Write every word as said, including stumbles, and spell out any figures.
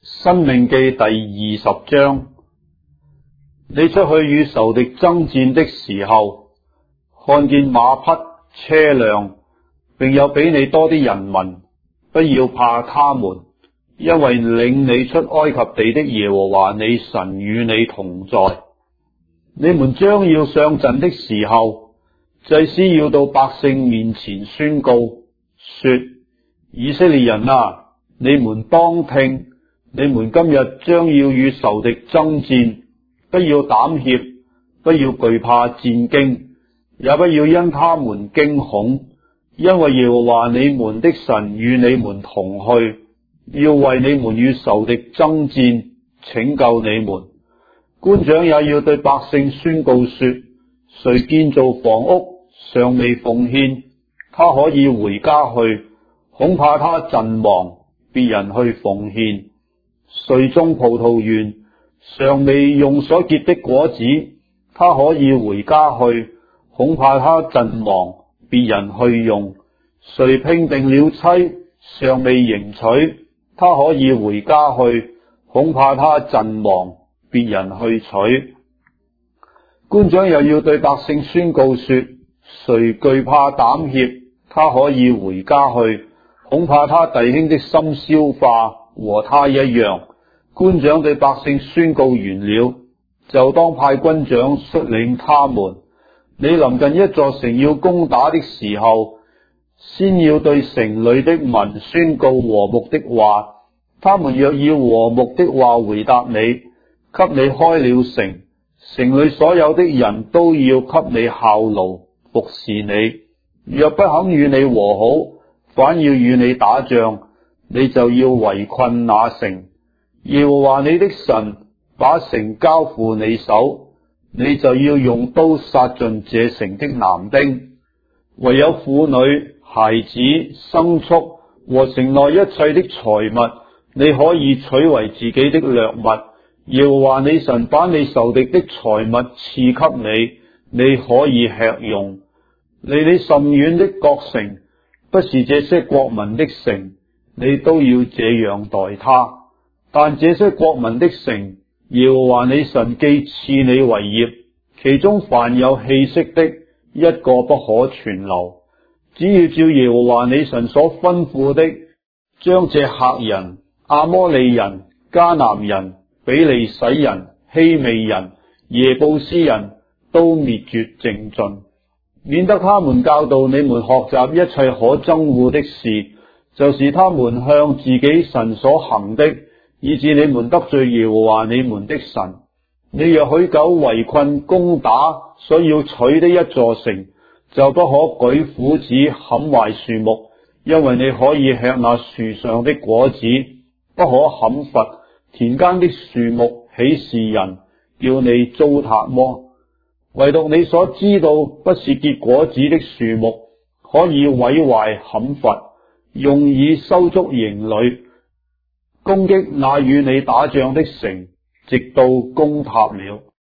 申命記第二十章，你出去與仇敵爭戰的時候，看見馬匹、車輛，並有比你多啲人民，不要怕他們，因為領你出埃及地的耶和華你神與你同在。你們將要上陣的時候，祭司要到百姓面前宣告，說：以色列人啊，你們當聽，你們今日將要與仇敵爭戰，不要膽怯，不要懼怕戰驚，也不要因他們驚恐，因為耶和華你們的神與你們同去，要為你們與仇敵爭戰，拯救你們。官長也要對百姓宣告說：誰建造房屋尚未奉獻，他可以回家去，恐怕他陣亡，別人去奉獻。誰種葡萄園尚未用所結的果子，他可以回家去，恐怕他陣亡，別人去用。誰聘定了妻尚未迎娶，他可以回家去，恐怕他陣亡，別人去娶。官長又要對百姓宣告說：誰懼怕膽怯，他可以回家去，恐怕他弟兄的心消化和他一樣。官長對百姓宣告完了，就當派軍長率領他們。你臨近一座城要攻打的時候，先要對城裏的民宣告和睦的話。他們若以和睦的話回答你，給你開了城，城裏所有的人都要給你效勞服侍你。若不肯與你和好，反要與你打仗，你就要圍困那城。耶和華你的神把城交付你手，你就要用刀殺盡這城的男丁。唯有婦女、孩子、牲畜和城內一切的財物，你可以取為自己的掠物。耶和華你神把你仇敵的財物賜給你，你可以吃用。離你甚遠的各城，不是這些國民的城，你都要這樣待他。但這些國民的城，耶和華你神既賜你為業，其中凡有氣息的，一個不可存留。只要照耶和華你神所吩咐的，將這赫人、阿摩利人、迦南人、比利洗人、希未人、耶布斯人都滅絕淨盡，免得他們教導你們學習一切可憎惡的事，就是他們向自己神所行的，以致你們得罪耶和華你們的神。你若許久圍困攻打所要取的一座城，就不可舉斧子砍壞樹木，因為你可以吃那樹上的果子，不可砍伐田間的樹木，豈是人叫你糟蹋麼？唯獨你所知道不是結果子的樹木，可以毀壞砍伐，用以修築營壘，攻擊那與你打仗的城，直到攻塌了。